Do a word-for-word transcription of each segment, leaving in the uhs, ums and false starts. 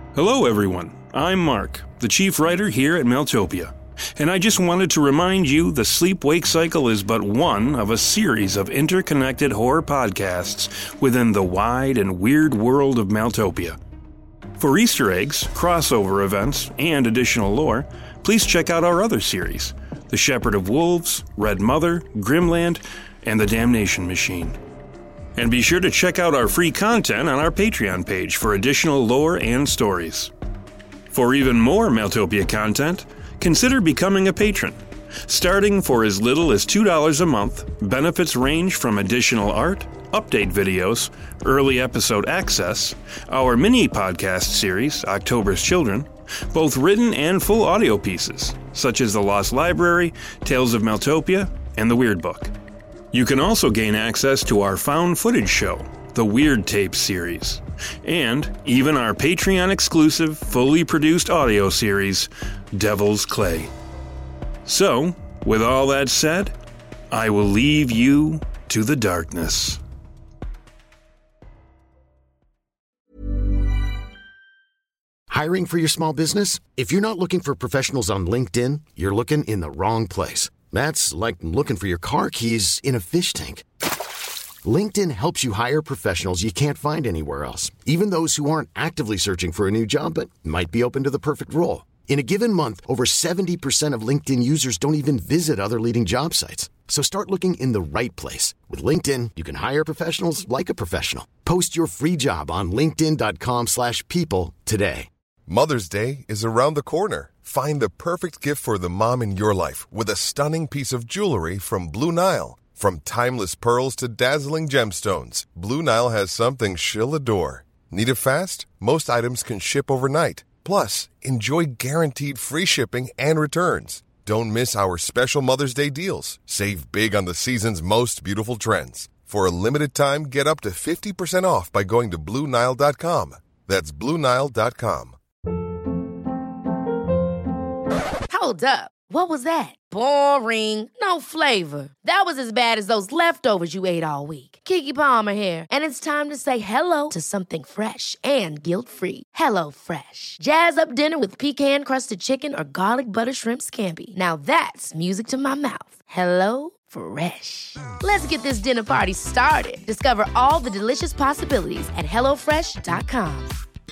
Hello everyone, I'm Mark, the chief writer here at Mailtopia, and I just wanted to remind you the sleep-wake cycle is but one of a series of interconnected horror podcasts within the wide and weird world of Mailtopia. For Easter eggs, crossover events, and additional lore, please check out our other series, The Shepherd of Wolves, Red Mother, Grimland, and The Damnation Machine. And be sure to check out our free content on our Patreon page for additional lore and stories. For even more Mailtopia content, consider becoming a patron. Starting for as little as two dollars a month, benefits range from additional art, update videos, early episode access, our mini-podcast series, October's Children, both written and full audio pieces, such as The Lost Library, Tales of Mailtopia, and The Weird Book. You can also gain access to our found footage show, the Weird Tapes series, and even our Patreon-exclusive, fully produced audio series, Devil's Clay. So, with all that said, I will leave you to the darkness. Hiring for your small business? If you're not looking for professionals on LinkedIn, you're looking in the wrong place. That's like looking for your car keys in a fish tank. LinkedIn helps you hire professionals you can't find anywhere else, even those who aren't actively searching for a new job but might be open to the perfect role. In a given month, over seventy percent of LinkedIn users don't even visit other leading job sites. So start looking in the right place. With LinkedIn, you can hire professionals like a professional. Post your free job on linkedin.com slash people today. Mother's Day is around the corner. Find the perfect gift for the mom in your life with a stunning piece of jewelry from Blue Nile. From timeless pearls to dazzling gemstones, Blue Nile has something she'll adore. Need it fast? Most items can ship overnight. Plus, enjoy guaranteed free shipping and returns. Don't miss our special Mother's Day deals. Save big on the season's most beautiful trends. For a limited time, get up to fifty percent off by going to Blue Nile dot com. That's Blue Nile dot com. Hold up. What was that? Boring. No flavor. That was as bad as those leftovers you ate all week. Keke Palmer here, and it's time to say hello to something fresh and guilt-free. Hello Fresh. Jazz up dinner with pecan-crusted chicken or garlic butter shrimp scampi. Now that's music to my mouth. Hello Fresh. Let's get this dinner party started. Discover all the delicious possibilities at hello fresh dot com.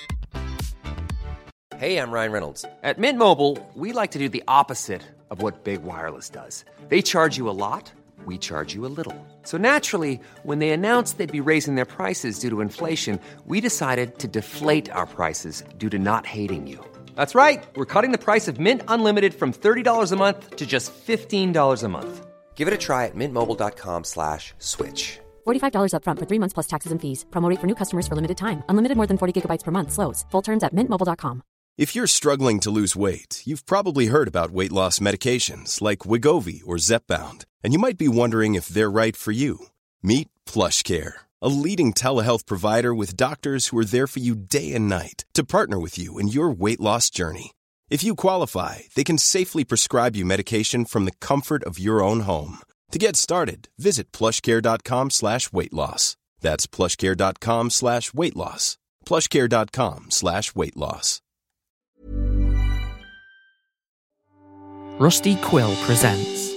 Hey, I'm Ryan Reynolds. At Mint Mobile, we like to do the opposite of what Big Wireless does. They charge you a lot, we charge you a little. So naturally, when they announced they'd be raising their prices due to inflation, we decided to deflate our prices due to not hating you. That's right. We're cutting the price of Mint Unlimited from thirty dollars a month to just fifteen dollars a month. Give it a try at mintmobile.com slash switch. forty-five dollars up front for three months plus taxes and fees. Promo rate for new customers for limited time. Unlimited more than forty gigabytes per month slows. Full terms at mint mobile dot com. If you're struggling to lose weight, you've probably heard about weight loss medications like Wegovy or Zepbound, and you might be wondering if they're right for you. Meet PlushCare, a leading telehealth provider with doctors who are there for you day and night to partner with you in your weight loss journey. If you qualify, they can safely prescribe you medication from the comfort of your own home. To get started, visit plushcare.com slash weight loss. That's plushcare.com slash weight loss. plushcare.com slash weight loss. Rusty Quill presents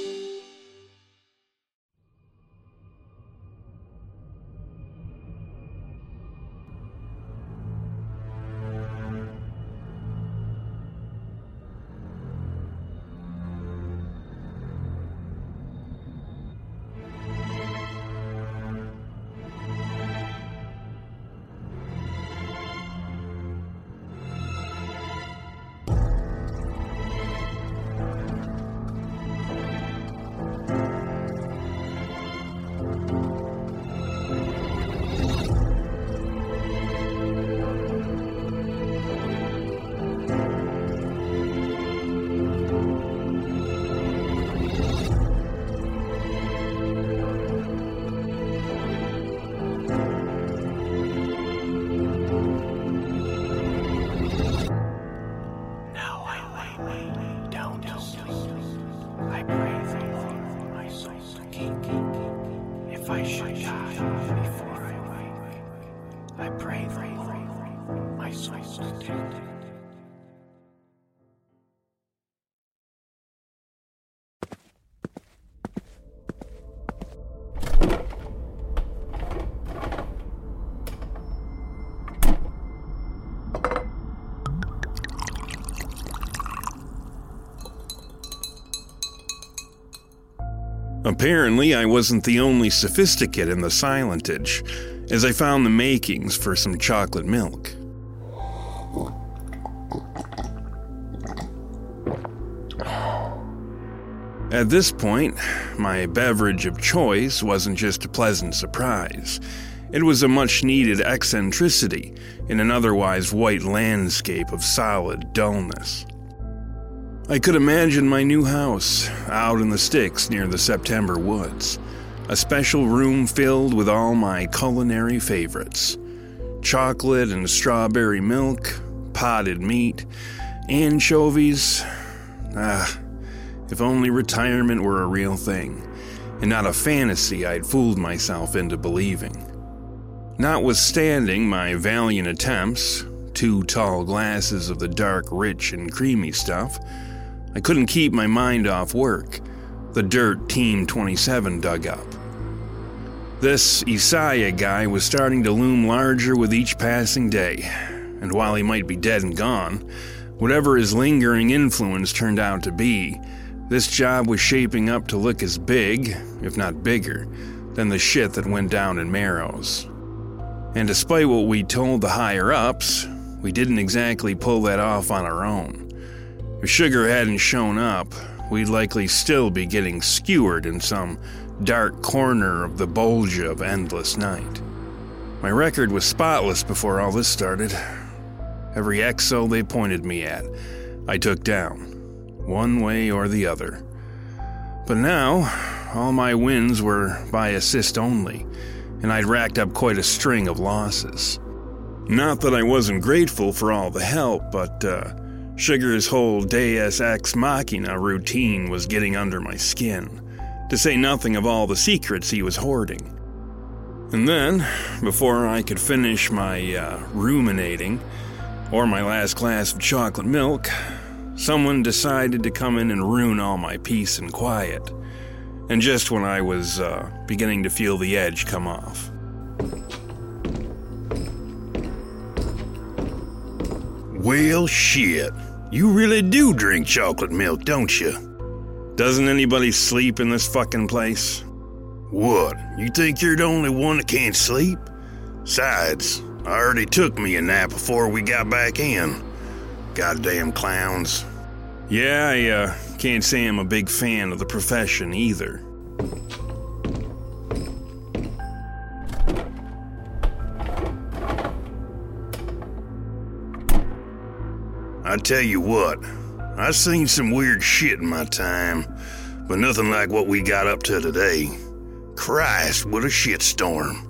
I should die before I wake, I pray thee, my soul to take. Apparently, I wasn't the only sophisticate in the Silentage, as I found the makings for some chocolate milk. At this point, my beverage of choice wasn't just a pleasant surprise. It was a much-needed eccentricity in an otherwise white landscape of solid dullness. I could imagine my new house out in the sticks near the September woods, a special room filled with all my culinary favorites. Chocolate and strawberry milk, potted meat, anchovies. Ah, if only retirement were a real thing, and not a fantasy I'd fooled myself into believing. Notwithstanding my valiant attempts, two tall glasses of the dark, rich, and creamy stuff, I couldn't keep my mind off work, the dirt Team twenty-seven dug up. This Isaiah guy was starting to loom larger with each passing day, and while he might be dead and gone, whatever his lingering influence turned out to be, this job was shaping up to look as big, if not bigger, than the shit that went down in Marrows. And despite what we told the higher-ups, we didn't exactly pull that off on our own. If Sugar hadn't shown up, we'd likely still be getting skewered in some dark corner of the Bolgia of endless night. My record was spotless before all this started. Every exo they pointed me at, I took down, one way or the other. But now, all my wins were by assist only, and I'd racked up quite a string of losses. Not that I wasn't grateful for all the help, but uh, Sugar's whole Deus Ex Machina routine was getting under my skin, to say nothing of all the secrets he was hoarding. And then, before I could finish my uh, ruminating, or my last glass of chocolate milk, someone decided to come in and ruin all my peace and quiet. And just when I was uh, beginning to feel the edge come off. Well, shit. You really do drink chocolate milk, don't you? Doesn't anybody sleep in this fucking place? What? You think you're the only one that can't sleep? Besides, I already took me a nap before we got back in. Goddamn clowns. Yeah, I uh, can't say I'm a big fan of the profession either. I tell you what, I've seen some weird shit in my time, but nothing like what we got up to today. Christ, what a shitstorm.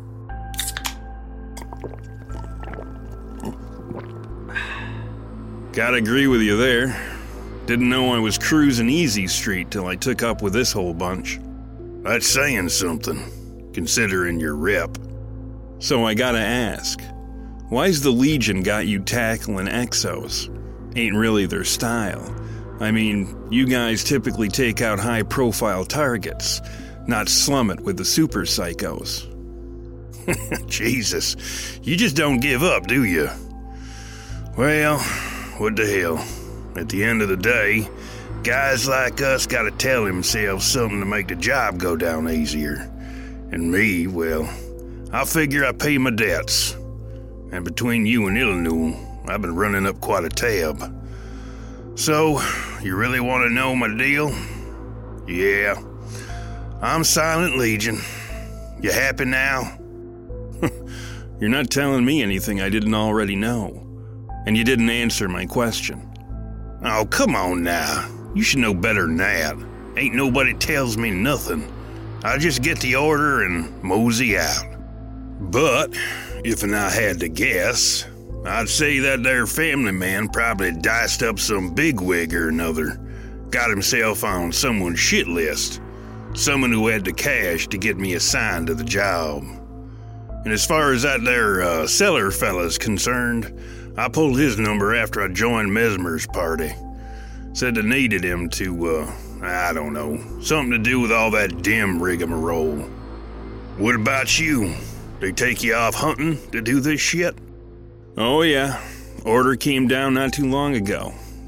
Gotta agree with you there. Didn't know I was cruising easy street till I took up with this whole bunch. That's saying something, considering your rep. So I gotta ask, why's the Legion got you tackling exos? Ain't really their style. I mean, you guys typically take out high-profile targets, not slum it with the super psychos. Jesus, you just don't give up, do you? Well, what the hell? At the end of the day, guys like us gotta tell themselves something to make the job go down easier. And me, well, I figure I pay my debts. And between you and Illinois, I've been running up quite a tab. So, you really want to know my deal? Yeah, I'm Silent Legion. You happy now? You're not telling me anything I didn't already know. And you didn't answer my question. Oh, come on now. You should know better than that. Ain't nobody tells me nothing. I just get the order and mosey out. But, if I had to guess, I'd say that there family man probably diced up some bigwig or another. Got himself on someone's shit list. Someone who had the cash to get me assigned to the job. And as far as that there uh, seller fella's concerned, I pulled his number after I joined Mesmer's party. Said they needed him to, uh, I don't know, something to do with all that dim rigmarole. What about you? They take you off hunting to do this shit? Oh yeah, order came down not too long ago.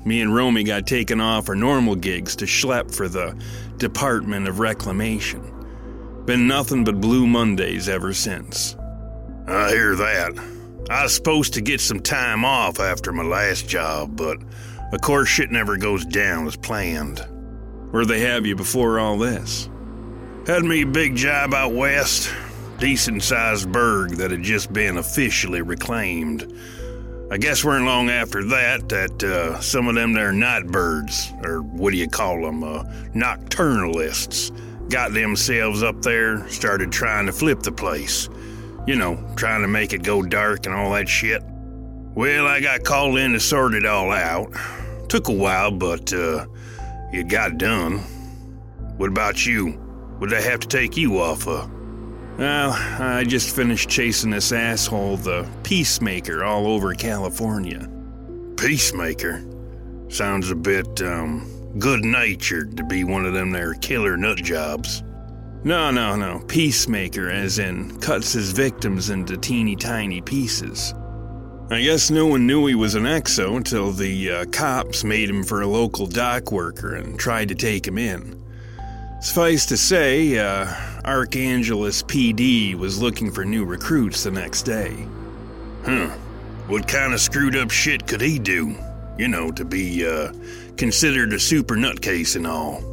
me and Romy got taken off our normal gigs to schlep for the Department of Reclamation. Been nothing but Blue Mondays ever since. I hear that. I was supposed to get some time off after my last job, but of course shit never goes down as planned. Where'd they have you before all this? Had me a big job out west. Decent-sized burg that had just been officially reclaimed. I guess weren't long after that that uh, some of them there night birds, or what do you call them, uh, nocturnalists, got themselves up there, started trying to flip the place. You know, trying to make it go dark and all that shit. Well, I got called in to sort it all out. Took a while, but uh, it got done. What about you? What did I have to take you off of? Well, I just finished chasing this asshole, the Peacemaker, all over California. Peacemaker? Sounds a bit, um, good-natured to be one of them there killer nut jobs. No, no, no. Peacemaker, as in cuts his victims into teeny tiny pieces. I guess no one knew he was an exo until the uh, cops made him for a local dock worker and tried to take him in. Suffice to say, uh, Archangelis P D was looking for new recruits the next day. Huh. What kind of screwed up shit could he do? You know, to be, uh, considered a super nutcase and all.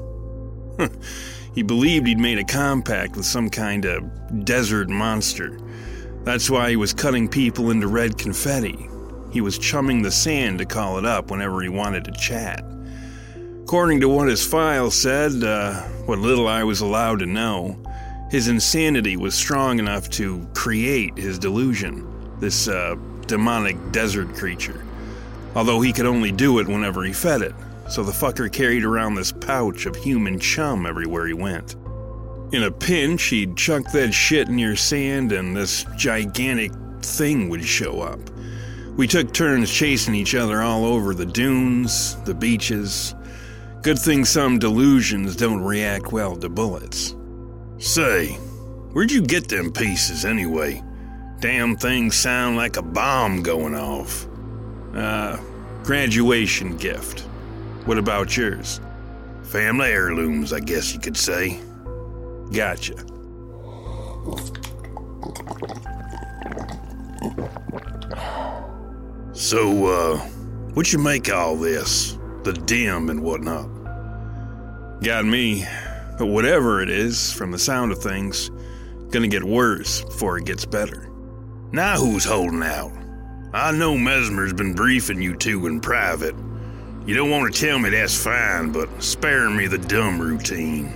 He believed he'd made a compact with some kind of desert monster. That's why he was cutting people into red confetti. He was chumming the sand to call it up whenever he wanted to chat. According to what his file said, uh, what little I was allowed to know, his insanity was strong enough to create his delusion, this uh, demonic desert creature. Although he could only do it whenever he fed it. So the fucker carried around this pouch of human chum everywhere he went. In a pinch, he'd chuck that shit in your sand and this gigantic thing would show up. We took turns chasing each other all over the dunes, the beaches. Good thing some delusions don't react well to bullets. Say, where'd you get them pieces anyway? Damn things sound like a bomb going off. Uh, graduation gift. What about yours? Family heirlooms, I guess you could say. Gotcha. So, uh, what you make of all this? The dim and whatnot? Got me. But whatever it is, from the sound of things, gonna get worse before it gets better. Now who's holding out? I know Mesmer's been briefing you two in private. You don't want to tell me, that's fine, but spare me the dumb routine.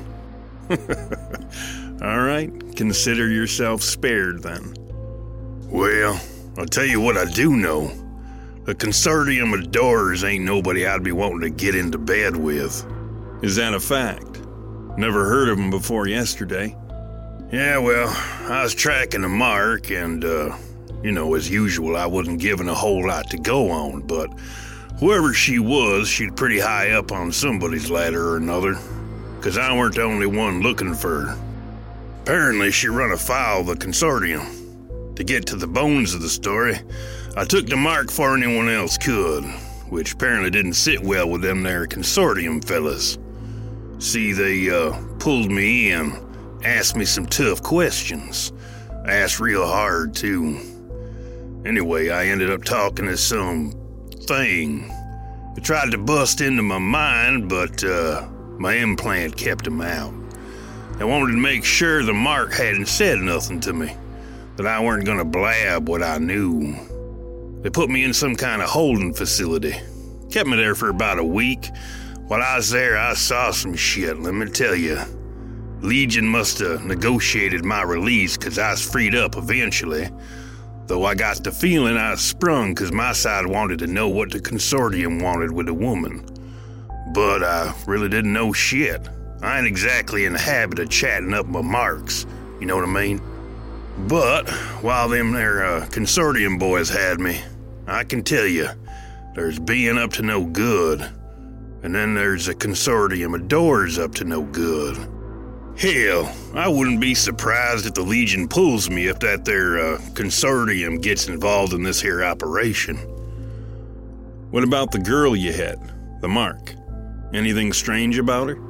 All right, consider yourself spared then. Well, I'll tell you what I do know. The consortium of doors ain't nobody I'd be wanting to get into bed with. Is that a fact? Never heard of them before yesterday. Yeah, well, I was tracking a mark, and, uh, you know, as usual, I wasn't given a whole lot to go on, but whoever she was, she's pretty high up on somebody's ladder or another, 'cause I weren't the only one looking for her. Apparently, she run afoul of the consortium. To get to the bones of the story, I took the mark before anyone else could, which apparently didn't sit well with them there consortium fellas. See, they, uh, pulled me in, asked me some tough questions. Asked real hard, too. Anyway, I ended up talking to some thing. It tried to bust into my mind, but, uh, my implant kept him out. I wanted to make sure the mark hadn't said nothing to me, that I weren't gonna blab what I knew. They put me in some kind of holding facility. Kept me there for about a week. While I was there, I saw some shit, let me tell you. Legion must have negotiated my release, 'cause I was freed up eventually. Though I got the feeling I was sprung, 'cause my side wanted to know what the consortium wanted with a woman. But I really didn't know shit. I ain't exactly in the habit of chatting up my marks, you know what I mean? But while them there uh, consortium boys had me, I can tell you, there's being up to no good. And then there's a consortium of doors up to no good. Hell, I wouldn't be surprised if the Legion pulls me if that there uh, consortium gets involved in this here operation. What about the girl you hit? The Mark. Anything strange about her?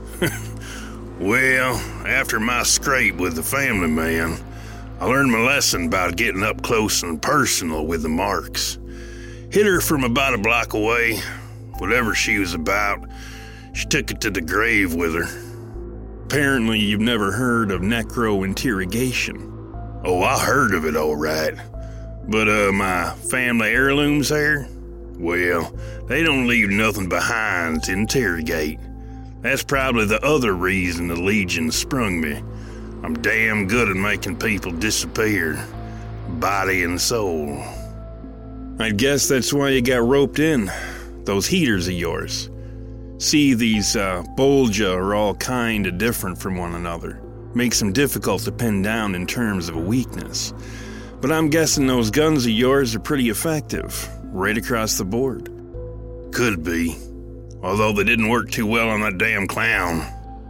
Well, after my scrape with the family man, I learned my lesson about getting up close and personal with the Marks. Hit her from about a block away. Whatever she was about, she took it to the grave with her. Apparently you've never heard of necro-interrogation. Oh, I heard of it all right. But, uh, my family heirlooms there? Well, they don't leave nothing behind to interrogate. That's probably the other reason the Legion sprung me. I'm damn good at making people disappear, body and soul. I'd guess that's why you got roped in. Those heaters of yours. See, these uh, Bolgia are all kind of different from one another. Makes them difficult to pin down in terms of a weakness. But I'm guessing those guns of yours are pretty effective, right across the board. Could be. Although they didn't work too well on that damn clown.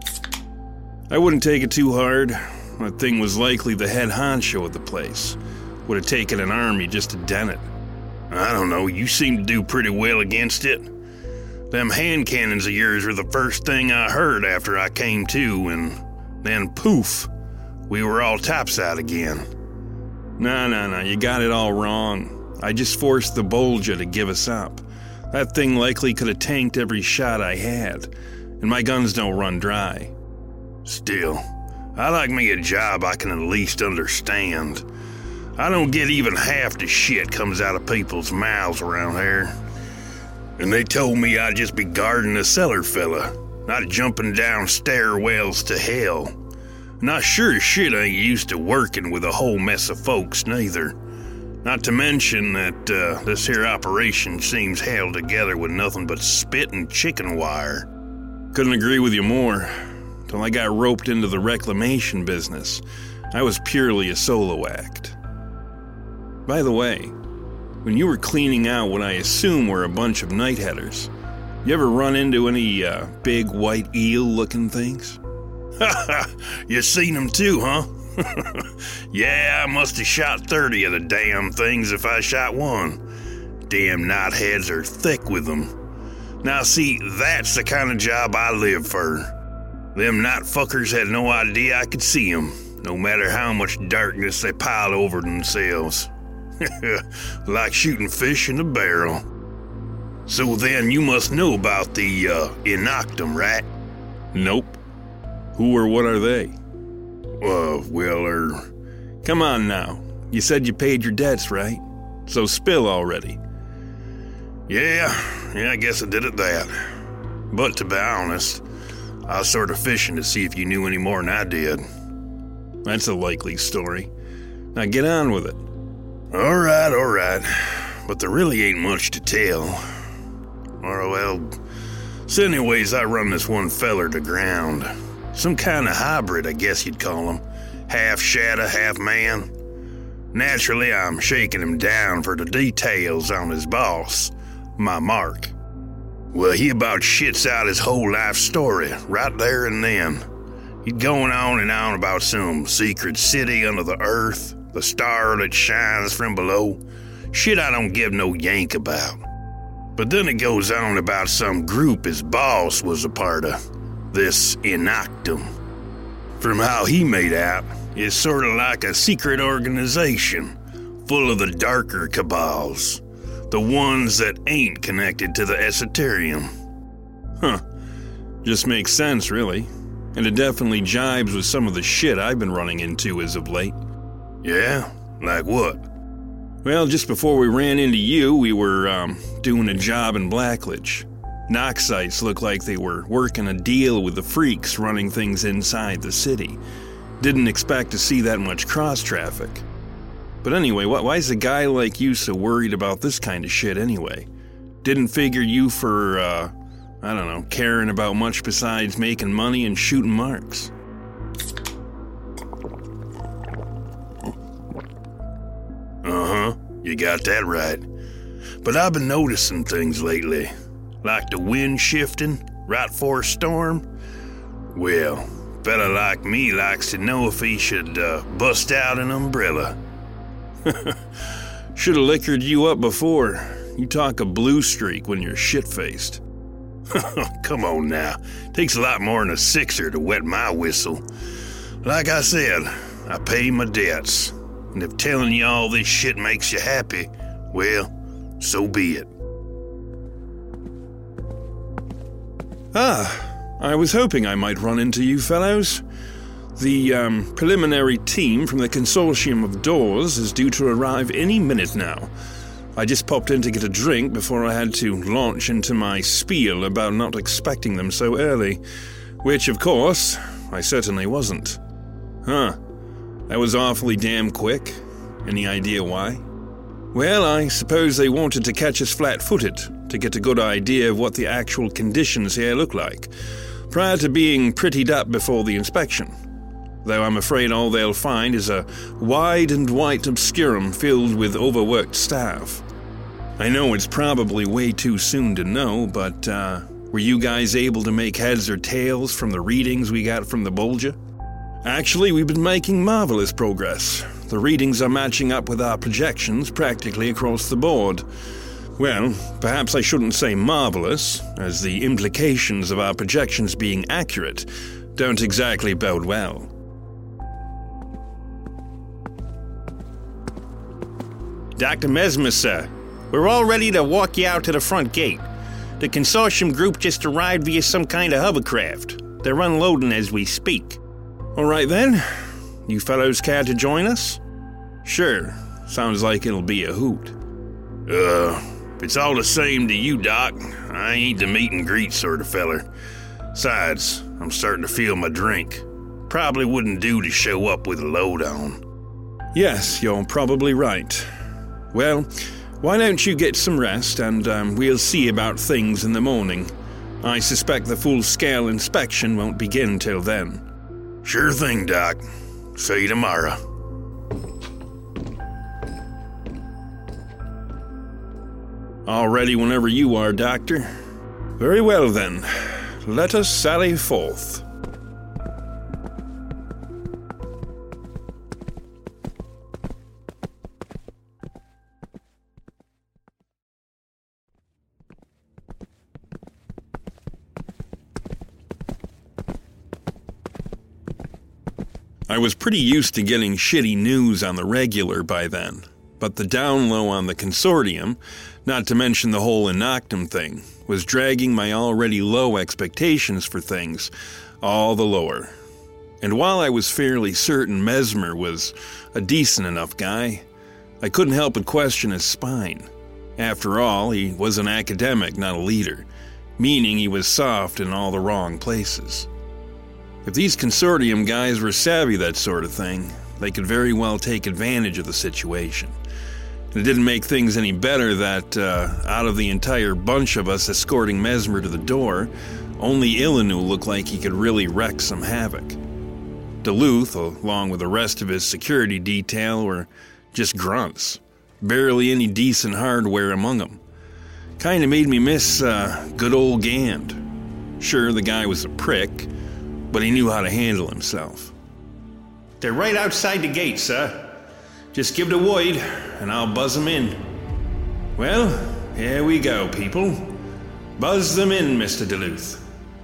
I wouldn't take it too hard. That thing was likely the head honcho of the place. Would have taken an army just to dent it. I don't know, you seem to do pretty well against it. Them hand cannons of yours were the first thing I heard after I came to, and then poof, we were all topside again. No, no, no, you got it all wrong. I just forced the Bolgia to give us up. That thing likely could have tanked every shot I had, and my guns don't run dry. Still, I like me a job I can at least understand. I don't get even half the shit comes out of people's mouths around here. And they told me I'd just be guarding a cellar fella, not jumping down stairwells to hell. And I sure as shit ain't used to working with a whole mess of folks, neither. Not to mention that uh, this here operation seems held together with nothing but spit and chicken wire. Couldn't agree with you more. Till I got roped into the reclamation business, I was purely a solo act. By the way, when you were cleaning out what I assume were a bunch of nightheaders, you ever run into any uh, big white eel-looking things? You seen them too, huh? Yeah, I must have shot thirty of the damn things if I shot one. Damn knotheads are thick with them. Now see, that's the kind of job I live for. Them knot fuckers had no idea I could see them, no matter how much darkness they piled over themselves. Like shooting fish in a barrel. So then you must know about the uh, Inoctum, right? Nope. Who or what are they? Uh, well, er... Come on now. You said you paid your debts, right? So spill already. Yeah, yeah, I guess I did it that. But to be honest, I was sort of fishing to see if you knew any more than I did. That's a likely story. Now get on with it. All right, all right. But there really ain't much to tell. Or, well... So anyways, I run this one feller to ground. Some kind of hybrid, I guess you'd call him. Half shadow, half man. Naturally, I'm shaking him down for the details on his boss, my Mark. Well, he about shits out his whole life story, right there and then. He'd going on and on about some secret city under the earth, the star that shines from below. Shit I don't give no yank about. But then it goes on about some group his boss was a part of. This Inoctum. From how he made out, it's sort of like a secret organization, full of the darker cabals. The ones that ain't connected to the esoterium. Huh. Just makes sense, really. And it definitely jibes with some of the shit I've been running into as of late. Yeah? Like what? Well, just before we ran into you, we were, um, doing a job in Blackledge. Noxites looked like they were working a deal with the freaks running things inside the city. Didn't expect to see that much cross-traffic. But anyway, why is a guy like you so worried about this kind of shit anyway? Didn't figure you for, uh, I don't know, caring about much besides making money and shooting marks. Uh-huh, you got that right. But I've been noticing things lately. Like the wind shifting, right for a storm. Well, a fella like me likes to know if he should uh, bust out an umbrella. Should've liquored you up before. You talk a blue streak when you're shit-faced. Come on now. Takes a lot more than a sixer to wet my whistle. Like I said, I pay my debts. And if telling you all this shit makes you happy, well, so be it. Ah, I was hoping I might run into you fellows. The um, preliminary team from the Consortium of Doors is due to arrive any minute now. I just popped in to get a drink before I had to launch into my spiel about not expecting them so early, which, of course, I certainly wasn't. Huh. That was awfully damn quick. Any idea why? Well, I suppose they wanted to catch us flat-footed to get a good idea of what the actual conditions here look like, prior to being prettied up before the inspection. Though I'm afraid all they'll find is a wide and white obscurum filled with overworked staff. I know it's probably way too soon to know, but uh, were you guys able to make heads or tails from the readings we got from the Bolgia? Actually, we've been making marvelous progress. The readings are matching up with our projections practically across the board. Well, perhaps I shouldn't say marvelous, as the implications of our projections being accurate don't exactly bode well. Doctor Mesmer, sir. We're all ready to walk you out to the front gate. The consortium group just arrived via some kind of hovercraft. They're unloading as we speak. All right then. You fellows care to join us? Sure. Sounds like it'll be a hoot. Uh, if it's all the same to you, Doc, I ain't the meet and greet sort of feller. Besides, I'm starting to feel my drink. Probably wouldn't do to show up with a load on. Yes, you're probably right. Well, why don't you get some rest, and um, we'll see about things in the morning. I suspect the full-scale inspection won't begin till then. Sure thing, Doc. See you tomorrow. All ready whenever you are, Doctor. Very well, then. Let us sally forth. I was pretty used to getting shitty news on the regular by then, but the down low on the consortium, not to mention the whole Enoctum thing, was dragging my already low expectations for things all the lower. And while I was fairly certain Mesmer was a decent enough guy, I couldn't help but question his spine. After all, he was an academic, not a leader, meaning he was soft in all the wrong places. If these consortium guys were savvy that sort of thing, they could very well take advantage of the situation. It didn't make things any better that, uh, out of the entire bunch of us escorting Mesmer to the door, only Illinu looked like he could really wreak some havoc. Duluth, along with the rest of his security detail, were just grunts. Barely any decent hardware among them. Kinda made me miss, uh, good old Gand. Sure, the guy was a prick, but he knew how to handle himself. They're right outside the gate, sir. Just give the word, and I'll buzz them in. Well, here we go, people. Buzz them in, Mister Duluth.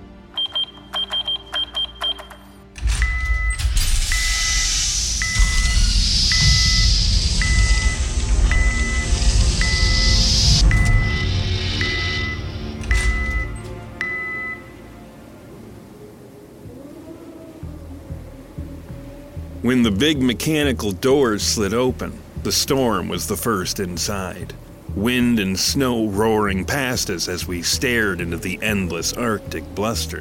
When the big mechanical doors slid open, the storm was the first inside. Wind and snow roaring past us as we stared into the endless Arctic bluster.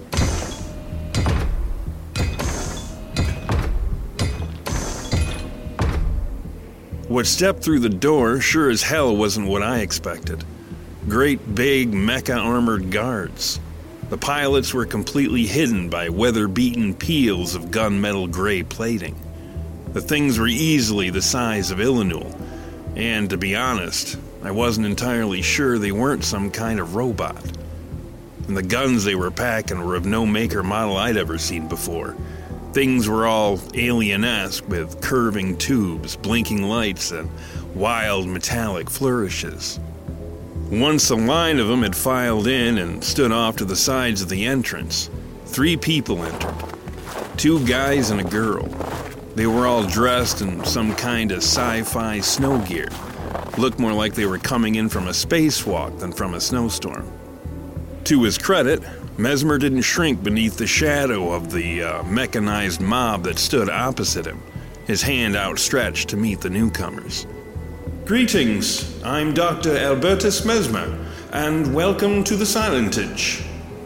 What stepped through the door sure as hell wasn't what I expected. Great big mecha-armored guards. The pilots were completely hidden by weather-beaten peels of gunmetal gray plating. The things were easily the size of Illinois, and to be honest, I wasn't entirely sure they weren't some kind of robot. And the guns they were packing were of no make or model I'd ever seen before. Things were all alien-esque with curving tubes, blinking lights, and wild metallic flourishes. Once a line of them had filed in and stood off to the sides of the entrance, three people entered. Two guys and a girl. They were all dressed in some kind of sci-fi snow gear. Looked more like they were coming in from a spacewalk than from a snowstorm. To his credit, Mesmer didn't shrink beneath the shadow of the uh, mechanized mob that stood opposite him, his hand outstretched to meet the newcomers. Greetings, I'm Doctor Albertus Mesmer, and welcome to the Silentage.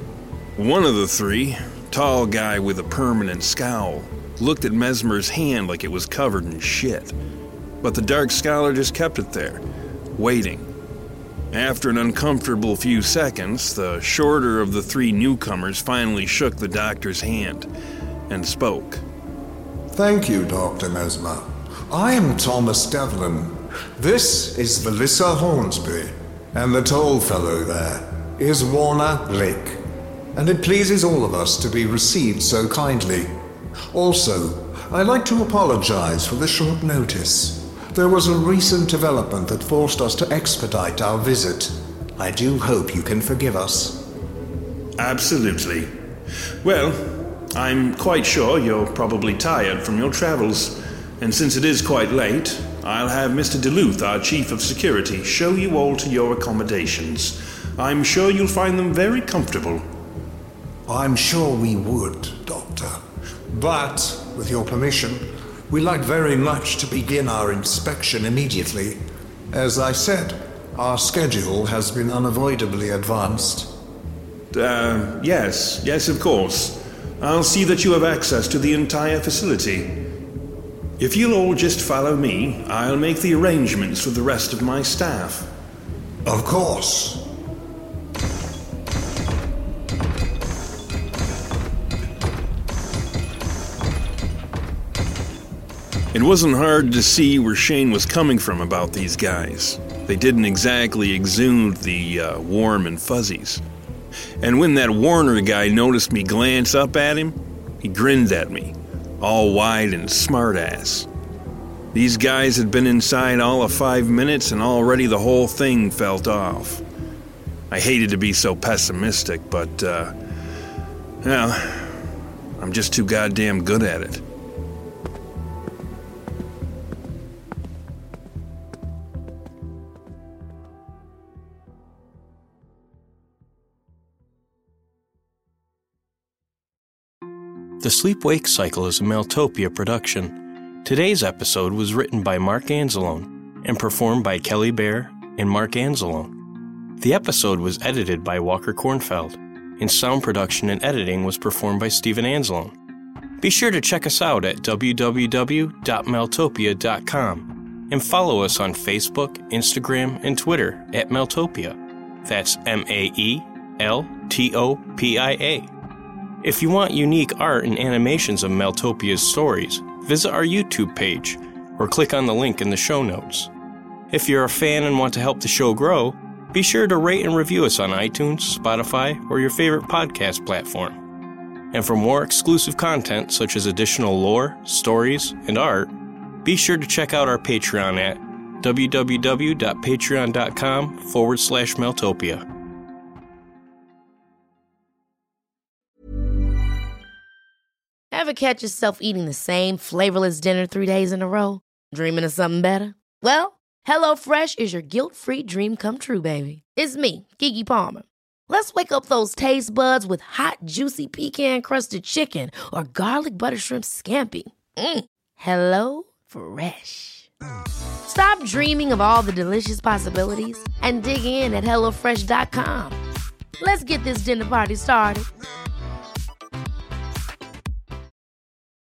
One of the three, tall guy with a permanent scowl, looked at Mesmer's hand like it was covered in shit. But the Dark Scholar just kept it there, waiting. After an uncomfortable few seconds, the shorter of the three newcomers finally shook the doctor's hand and spoke. Thank you, Doctor Mesmer. I am Thomas Devlin. This is Valissa Hornsby, and the tall fellow there is Warner Blake. And it pleases all of us to be received so kindly. Also, I'd like to apologize for the short notice. There was a recent development that forced us to expedite our visit. I do hope you can forgive us. Absolutely. Well, I'm quite sure you're probably tired from your travels, and since it is quite late, I'll have Mister Duluth, our Chief of Security, show you all to your accommodations. I'm sure you'll find them very comfortable. I'm sure we would, Doctor. But, with your permission, we'd like very much to begin our inspection immediately. As I said, our schedule has been unavoidably advanced. Uh, yes, yes, of course. I'll see that you have access to the entire facility. If you'll all just follow me, I'll make the arrangements for the rest of my staff. Of course. It wasn't hard to see where Shane was coming from about these guys. They didn't exactly exude the uh, warm and fuzzies. And when that Warner guy noticed me glance up at him, he grinned at me, all wide and smart-ass. These guys had been inside all of five minutes and already the whole thing felt off. I hated to be so pessimistic, but, uh, well, I'm just too goddamn good at it. The Sleep-Wake Cycle is a Maeltopia production. Today's episode was written by Mark Anzalone and performed by Kelly Bear and Mark Anzalone. The episode was edited by Walker Kornfeld, and sound production and editing was performed by Stephen Anzalone. Be sure to check us out at w w w dot maeltopia dot com and follow us on Facebook, Instagram, and Twitter at Maeltopia. That's M A E L T O P I A. If you want unique art and animations of Maeltopia's stories, visit our YouTube page or click on the link in the show notes. If you're a fan and want to help the show grow, be sure to rate and review us on iTunes, Spotify, or your favorite podcast platform. And for more exclusive content such as additional lore, stories, and art, be sure to check out our Patreon at w w w dot patreon dot com forward slash Maeltopia. Ever catch yourself eating the same flavorless dinner three days in a row? Dreaming of something better? Well, HelloFresh is your guilt-free dream come true, baby. It's me, Keke Palmer. Let's wake up those taste buds with hot, juicy pecan-crusted chicken or garlic butter shrimp scampi. Mm. Hello Fresh. Stop dreaming of all the delicious possibilities and dig in at hello fresh dot com. Let's get this dinner party started.